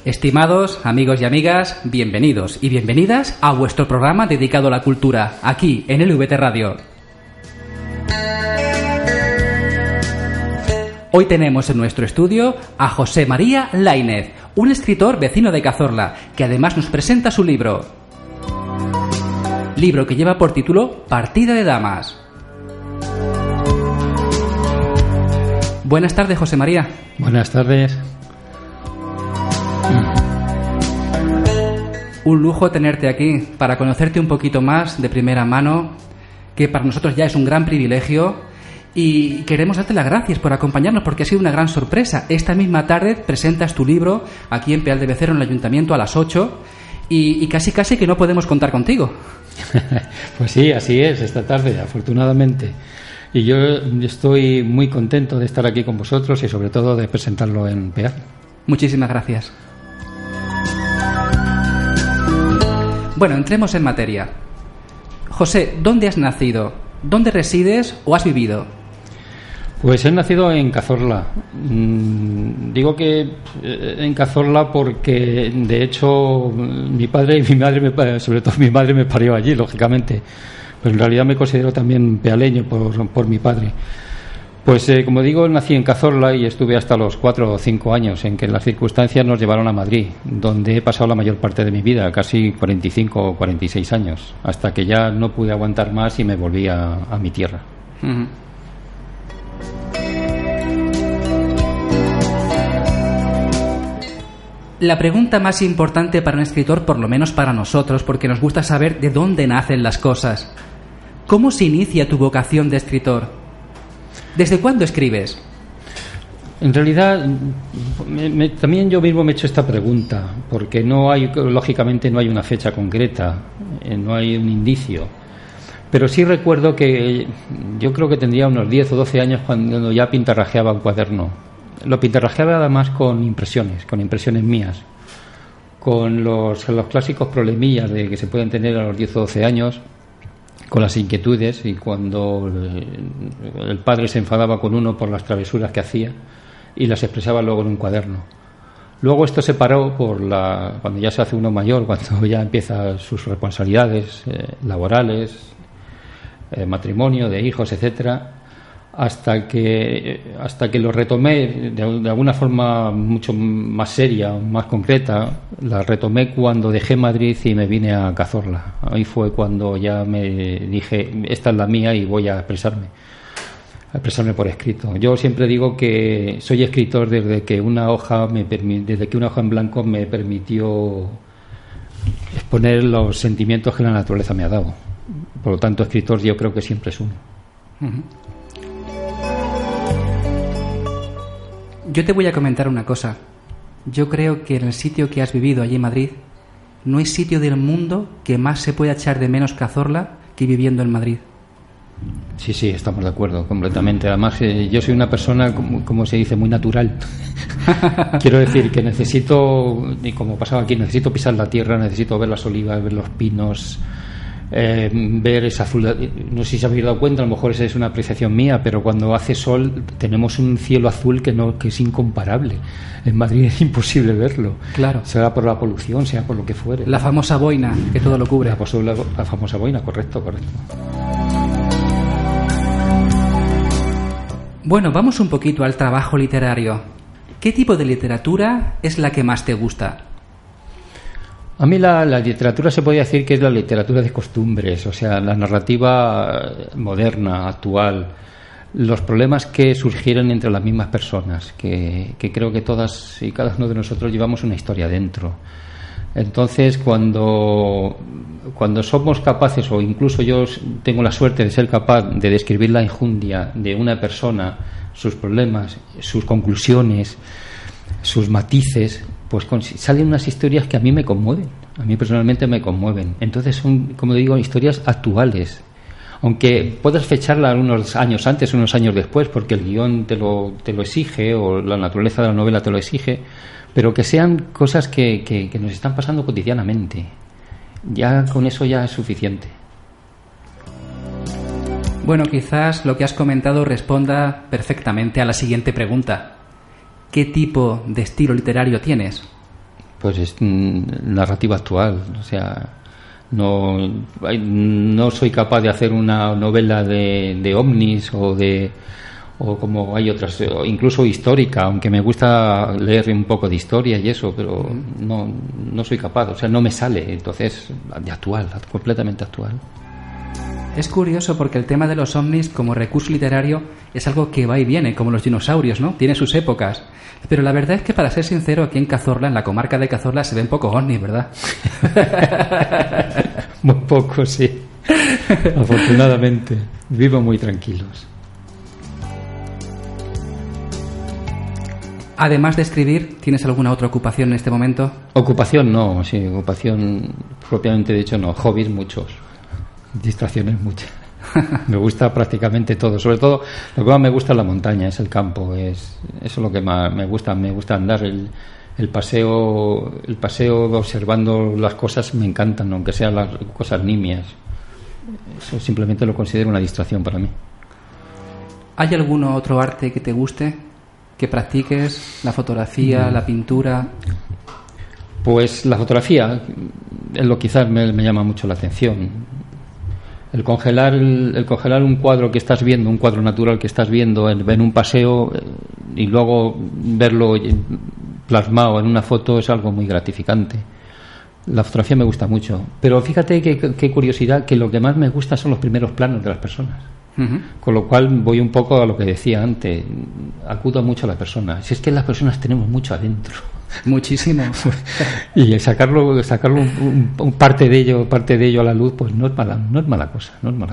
Estimados amigos y amigas, bienvenidos y bienvenidas a vuestro programa dedicado a la cultura, aquí en LVT Radio. Hoy tenemos en nuestro estudio a José María Laínez, un escritor vecino de Cazorla, que además nos presenta su libro. Libro que lleva por título Partida de Damas. Buenas tardes, José María. Buenas tardes. Un lujo tenerte aquí para conocerte un poquito más de primera mano, que para nosotros ya es un gran privilegio, y queremos darte las gracias por acompañarnos porque ha sido una gran sorpresa. Esta misma tarde presentas tu libro aquí en Peal de Becerro, en el Ayuntamiento, a las 8, y casi que no podemos contar contigo. Pues sí, así es, esta tarde, afortunadamente. Y yo estoy muy contento de estar aquí con vosotros y sobre todo de presentarlo en Peal. Muchísimas gracias. Bueno, entremos en materia. José, ¿dónde has nacido? ¿Dónde resides o has vivido? Pues he nacido en Cazorla. Digo que en Cazorla porque, de hecho, mi padre y mi madre, sobre todo mi madre, me parió allí, lógicamente. Pero en realidad me considero también pealeño por mi padre. Pues como digo, nací en Cazorla y estuve hasta los 4 o 5 años en que las circunstancias nos llevaron a Madrid, donde he pasado la mayor parte de mi vida, casi 45 o 46 años, hasta que ya no pude aguantar más y me volví a mi tierra. Uh-huh. La pregunta más importante para un escritor, por lo menos para nosotros, porque nos gusta saber de dónde nacen las cosas. ¿Cómo se inicia tu vocación de escritor? ¿Desde cuándo escribes? En realidad, también yo mismo me he hecho esta pregunta, porque lógicamente no hay una fecha concreta, no hay un indicio. Pero sí recuerdo que yo creo que tendría unos 10 o 12 años cuando ya pintarrajeaba un cuaderno. Lo pintarrajeaba además con impresiones mías, con los clásicos problemillas de que se pueden tener a los 10 o 12 años, con las inquietudes, y cuando el padre se enfadaba con uno por las travesuras que hacía y las expresaba luego en un cuaderno. Luego esto se paró cuando ya se hace uno mayor, cuando ya empieza sus responsabilidades laborales, matrimonio, de hijos, etcétera, hasta que lo retomé de alguna forma mucho más seria, más concreta. La retomé cuando dejé Madrid y me vine a Cazorla. Ahí fue cuando ya me dije, esta es la mía y voy a expresarme por escrito. Yo siempre digo que soy escritor desde que una hoja en blanco me permitió exponer los sentimientos que la naturaleza me ha dado. Por lo tanto, escritor yo creo que siempre es uno. Uh-huh. Yo te voy a comentar una cosa. Yo creo que en el sitio que has vivido allí en Madrid, no hay sitio del mundo que más se pueda echar de menos Cazorla que viviendo en Madrid. Sí, estamos de acuerdo, completamente. Además, yo soy una persona, como se dice, muy natural. Quiero decir que necesito, y como pasaba aquí, necesito pisar la tierra, necesito ver las olivas, ver los pinos, ver esa azul. No sé si se habéis dado cuenta, a lo mejor esa es una apreciación mía, pero cuando hace sol tenemos un cielo azul que es incomparable. En Madrid es imposible verlo. Claro. Sea por la polución, sea por lo que fuere. La famosa boina que todo lo cubre. La famosa boina, correcto. Bueno, vamos un poquito al trabajo literario. ¿Qué tipo de literatura es la que más te gusta? A mí la literatura se podría decir que es la literatura de costumbres, o sea, la narrativa moderna, actual, los problemas que surgieron entre las mismas personas, que creo que todas y cada uno de nosotros llevamos una historia dentro. Entonces, cuando somos capaces, o incluso yo tengo la suerte de ser capaz de describir la enjundia de una persona, sus problemas, sus conclusiones, sus matices, pues salen unas historias que a mí me conmueven, a mí personalmente me conmueven. Entonces son, como digo, historias actuales, aunque puedas fecharla unos años antes, unos años después, porque el guión te lo exige, o la naturaleza de la novela te lo exige, pero que sean cosas que nos están pasando cotidianamente. Ya con eso ya es suficiente. Bueno, quizás lo que has comentado responda perfectamente a la siguiente pregunta. ¿Qué tipo de estilo literario tienes? Pues es narrativa actual, o sea, no soy capaz de hacer una novela de ovnis o como hay otras, incluso histórica, aunque me gusta leer un poco de historia y eso, pero no soy capaz, o sea, no me sale, entonces, de actual, completamente actual. Es curioso porque el tema de los ovnis como recurso literario es algo que va y viene, como los dinosaurios, ¿no? Tiene sus épocas. Pero la verdad es que, para ser sincero, aquí en Cazorla, en la comarca de Cazorla, se ven pocos ovnis, ¿verdad? Muy pocos, sí. Afortunadamente. Vivo muy tranquilos. Además de escribir, ¿tienes alguna otra ocupación en este momento? Ocupación no, sí, ocupación propiamente dicho no, hobbies muchos, distracciones muchas. Me gusta prácticamente todo, sobre todo lo que más me gusta es la montaña, es el campo, eso es lo que más me gusta andar, el paseo observando las cosas me encantan, aunque sean las cosas nimias. Eso simplemente lo considero una distracción para mí. ¿Hay algún otro arte que te guste, que practiques? ¿La fotografía, la pintura? Pues la fotografía es lo quizás me llama mucho la atención. El congelar un cuadro que estás viendo, un cuadro natural que estás viendo en un paseo y luego verlo plasmado en una foto es algo muy gratificante. La fotografía me gusta mucho, pero fíjate qué curiosidad, que lo que más me gusta son los primeros planos de las personas. Uh-huh. Con lo cual voy un poco a lo que decía antes, acudo mucho a las personas. Si es que las personas tenemos mucho adentro. Muchísimo. Y sacarlo un parte de ello a la luz, pues no es mala cosa.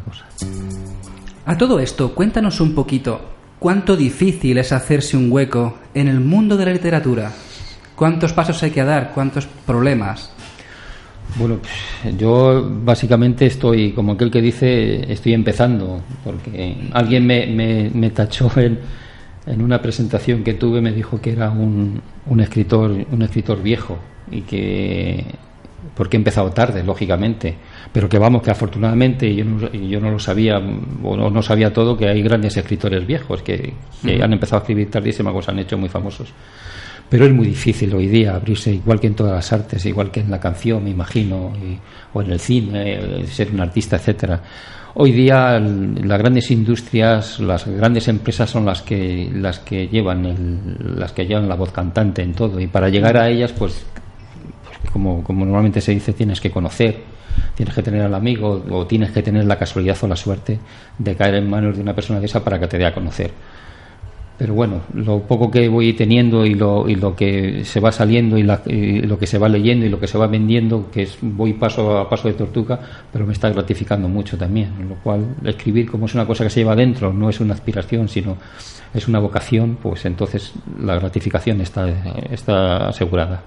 A todo esto, cuéntanos un poquito, ¿cuánto difícil es hacerse un hueco en el mundo de la literatura? ¿Cuántos pasos hay que dar? ¿Cuántos problemas? Bueno, yo básicamente estoy, como aquel que dice, estoy empezando, porque alguien me tachó en una presentación que tuve, me dijo que era un escritor viejo y que porque he empezado tarde, lógicamente, pero que que afortunadamente yo no lo sabía o no sabía todo, que hay grandes escritores viejos que han empezado a escribir tardísimo, que se han hecho muy famosos. Pero es muy difícil hoy día abrirse, igual que en todas las artes, igual que en la canción, me imagino, o en el cine, ser un artista, etcétera. Hoy día las grandes industrias, las grandes empresas son las que llevan la voz cantante en todo, y para llegar a ellas, pues como normalmente se dice, tienes que conocer, tienes que tener al amigo, o tienes que tener la casualidad o la suerte de caer en manos de una persona de esa para que te dé a conocer. Pero bueno, lo poco que voy teniendo y lo que se va saliendo y lo que se va leyendo y lo que se va vendiendo, voy paso a paso de tortuga, pero me está gratificando mucho también. Lo cual, escribir, como es una cosa que se lleva dentro, no es una aspiración, sino es una vocación, pues entonces la gratificación está asegurada.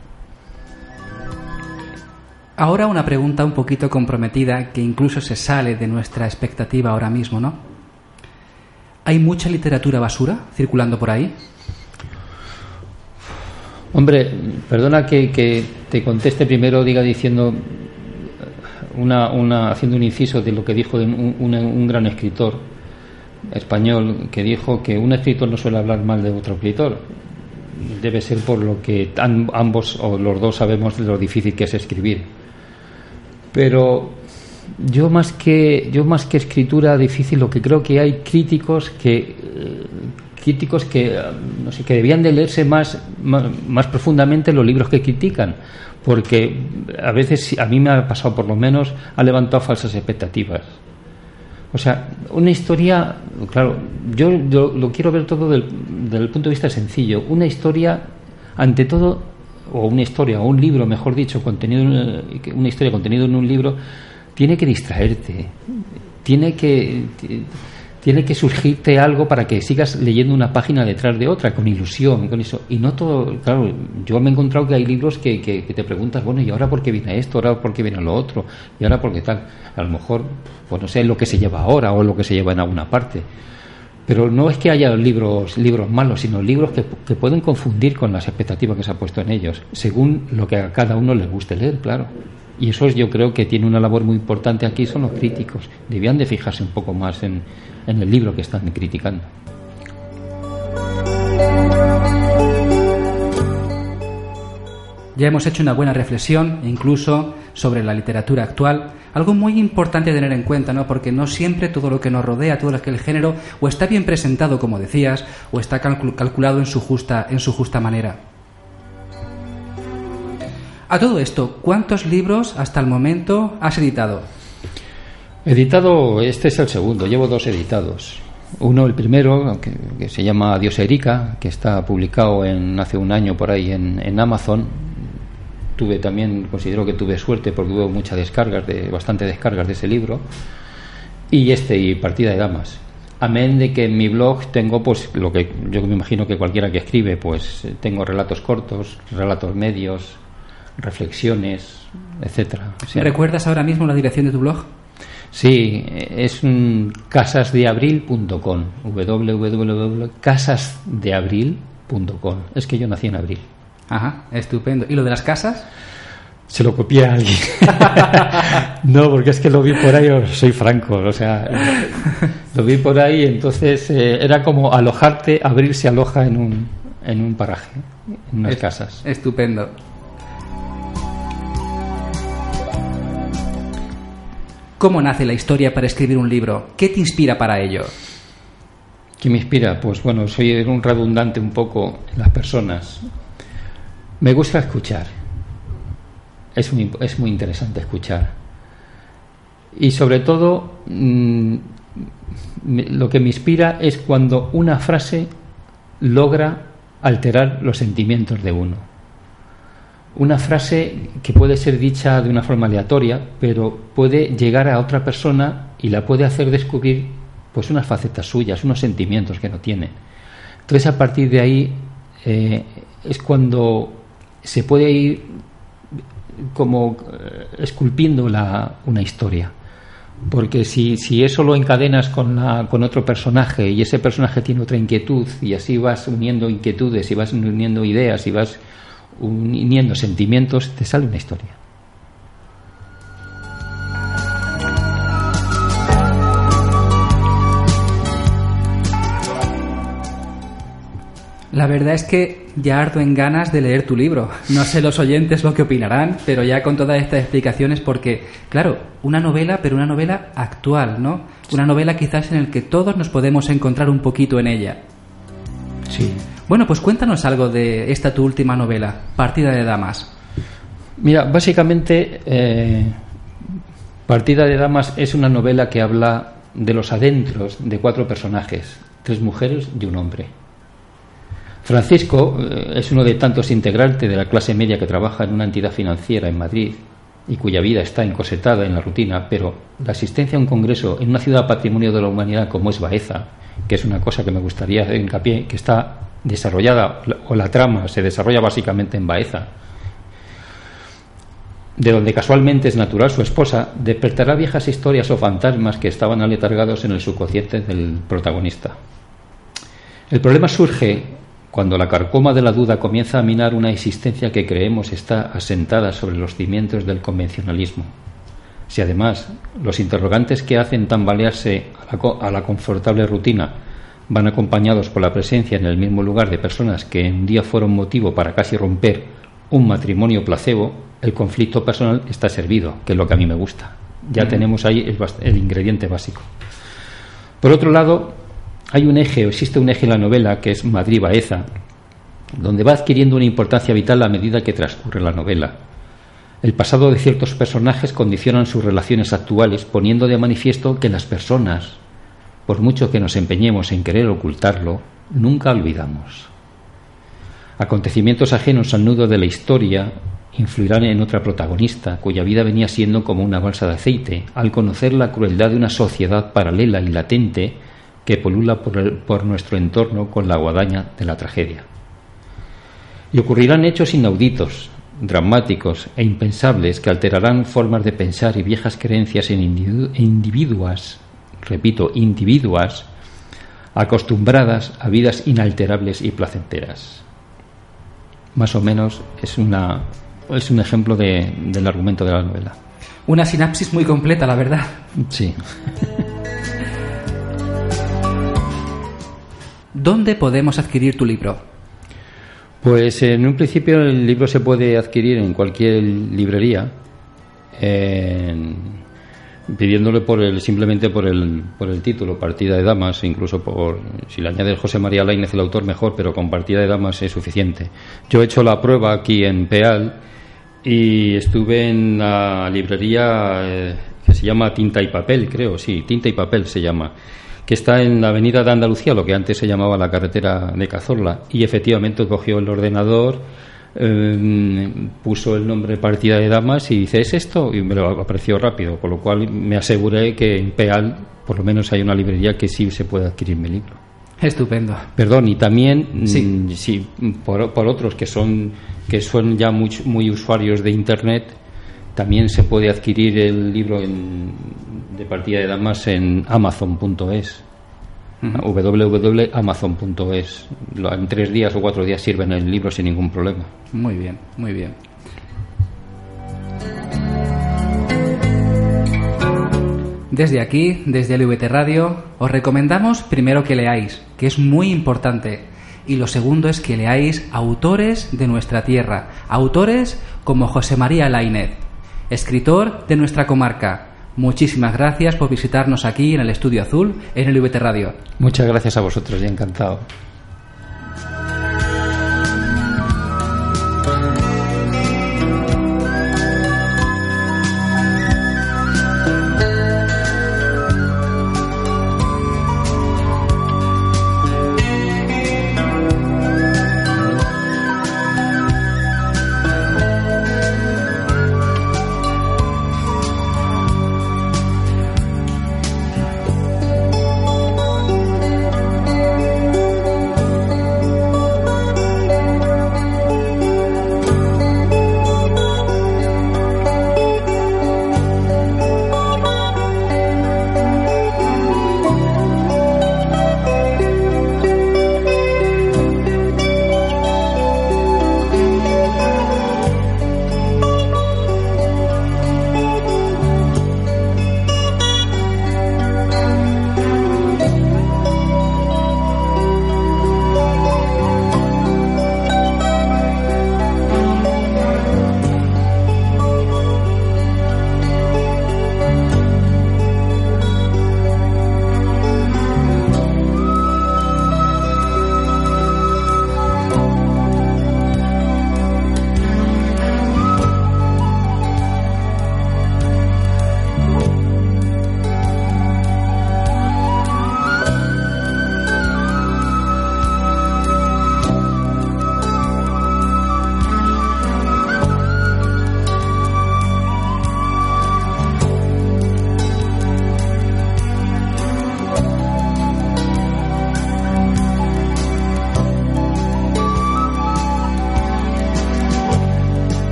Ahora una pregunta un poquito comprometida, que incluso se sale de nuestra expectativa ahora mismo, ¿no? ¿Hay mucha literatura basura circulando por ahí? Hombre, perdona que te conteste primero, diciendo haciendo un inciso de lo que dijo un gran escritor español, que dijo que un escritor no suele hablar mal de otro escritor. Debe ser por lo que ambos o los dos sabemos de lo difícil que es escribir. Pero yo más que escritura difícil, lo que creo que hay críticos que no sé, que debían de leerse más profundamente los libros que critican, porque a veces, a mí me ha pasado por lo menos, ha levantado falsas expectativas. O sea, una historia, claro, yo lo quiero ver todo desde el punto de vista sencillo. Una historia, ante todo, o una historia, o un libro, mejor dicho, una historia contenida en un libro, tiene que distraerte, tiene que surgirte algo para que sigas leyendo una página detrás de otra, con ilusión, con eso. Y no todo, claro, yo me he encontrado que hay libros que te preguntas, bueno, ¿y ahora por qué viene esto? ¿Ahora por qué viene lo otro? ¿Y ahora por qué tal? A lo mejor, pues no sé, lo que se lleva ahora o lo que se lleva en alguna parte. Pero no es que haya libros malos, sino libros que pueden confundir con las expectativas que se ha puesto en ellos, según lo que a cada uno les guste leer, claro. Y eso yo creo que tiene una labor muy importante aquí, son los críticos. Debían de fijarse un poco más en el libro que están criticando. Ya hemos hecho una buena reflexión, incluso sobre la literatura actual. Algo muy importante a tener en cuenta, ¿no? Porque no siempre todo lo que nos rodea, todo lo que el género, o está bien presentado, como decías, o está calculado en su justa manera. A todo esto, ¿cuántos libros hasta el momento has editado? Editado, este es el segundo, llevo 2 editados. Uno, el primero, que se llama Adiós Erika, que está publicado hace un año por ahí en Amazon. Considero que tuve suerte porque hubo bastante descargas de ese libro. Y Partida de Damas. Amén de que en mi blog tengo pues lo que yo me imagino que cualquiera que escribe, pues tengo relatos cortos, relatos medios, reflexiones, etcétera. O sea, ¿recuerdas ahora mismo la dirección de tu blog? Sí, es casasdeabril.com, www.casasdeabril.com. Es que yo nací en abril. Ajá, estupendo. ¿Y lo de las casas? Se lo copié a alguien. No, porque es que lo vi por ahí, soy franco, o sea, lo vi por ahí, entonces era como alojarte, Abril se aloja en un paraje, en unas casas. Estupendo. ¿Cómo nace la historia para escribir un libro? ¿Qué te inspira para ello? ¿Qué me inspira? Pues bueno, soy un redundante un poco en las personas. Me gusta escuchar. Es muy interesante escuchar. Y sobre todo, lo que me inspira es cuando una frase logra alterar los sentimientos de uno. Una frase que puede ser dicha de una forma aleatoria, pero puede llegar a otra persona y la puede hacer descubrir pues unas facetas suyas, unos sentimientos que no tiene. Entonces, a partir de ahí es cuando se puede ir como esculpiendo una historia. Porque si eso lo encadenas con otro personaje y ese personaje tiene otra inquietud y así vas uniendo inquietudes y vas uniendo ideas y vas uniendo sentimientos, te sale una historia. La verdad es que ya ardo en ganas de leer tu libro. No sé los oyentes lo que opinarán, pero ya con todas estas explicaciones, porque, claro, una novela, pero una novela actual, ¿no? Una novela quizás en la que todos nos podemos encontrar un poquito en ella. Sí. Bueno, pues cuéntanos algo de esta tu última novela, Partida de Damas. Mira, básicamente Partida de Damas es una novela que habla de los adentros de 4 personajes, 3 mujeres y un hombre. Francisco es uno de tantos integrantes de la clase media que trabaja en una entidad financiera en Madrid y cuya vida está encosetada en la rutina, pero la asistencia a un congreso en una ciudad patrimonio de la humanidad como es Baeza, que es una cosa que me gustaría hacer hincapié, que está desarrollada, o la trama se desarrolla básicamente en Baeza, de donde casualmente es natural su esposa, despertará viejas historias o fantasmas que estaban aletargados en el subconsciente del protagonista. El problema surge cuando la carcoma de la duda comienza a minar una existencia que creemos está asentada sobre los cimientos del convencionalismo. Si además los interrogantes que hacen tambalearse a la confortable rutina van acompañados por la presencia en el mismo lugar de personas que un día fueron motivo para casi romper un matrimonio placebo, el conflicto personal está servido, que es lo que a mí me gusta. Ya tenemos ahí el ingrediente básico. Por otro lado, existe un eje en la novela que es Madrid-Baeza, donde va adquiriendo una importancia vital a medida que transcurre la novela. El pasado de ciertos personajes condicionan sus relaciones actuales, poniendo de manifiesto que las personas, por mucho que nos empeñemos en querer ocultarlo, nunca olvidamos. Acontecimientos ajenos al nudo de la historia influirán en otra protagonista, cuya vida venía siendo como una balsa de aceite, al conocer la crueldad de una sociedad paralela y latente que polula por nuestro entorno con la guadaña de la tragedia. Y ocurrirán hechos inauditos, dramáticos e impensables que alterarán formas de pensar y viejas creencias en individuas acostumbradas a vidas inalterables y placenteras. Más o menos es un ejemplo del argumento de la novela. Una sinapsis muy completa, la verdad. Sí. ¿Dónde podemos adquirir tu libro? Pues en un principio el libro se puede adquirir en cualquier librería, pidiéndole simplemente por el título, Partida de Damas, incluso si le añade José María Laínez el autor, mejor, pero con Partida de Damas es suficiente. Yo he hecho la prueba aquí en Peal y estuve en la librería que se llama Tinta y Papel, creo, sí, Tinta y Papel se llama, que está en la avenida de Andalucía, lo que antes se llamaba la carretera de Cazorla, y efectivamente cogió el ordenador, puso el nombre Partida de Damas y dice, ¿es esto? Y me lo apareció rápido, con lo cual me aseguré que en Peal por lo menos hay una librería que sí se puede adquirir mi libro. Estupendo. Perdón, y también sí, por otros que son ya muy usuarios de Internet, también se puede adquirir el libro de Partida de Damas en Amazon.es. www.amazon.es. En 3 días o 4 días sirven el libro sin ningún problema. Muy bien, muy bien. Desde aquí, desde LVT Radio, os recomendamos primero que leáis, que es muy importante. Y lo segundo es que leáis autores de nuestra tierra, autores como José María Laínez, escritor de nuestra comarca. Muchísimas gracias por visitarnos aquí en el Estudio Azul, en LVT Radio. Muchas gracias a vosotros y encantado.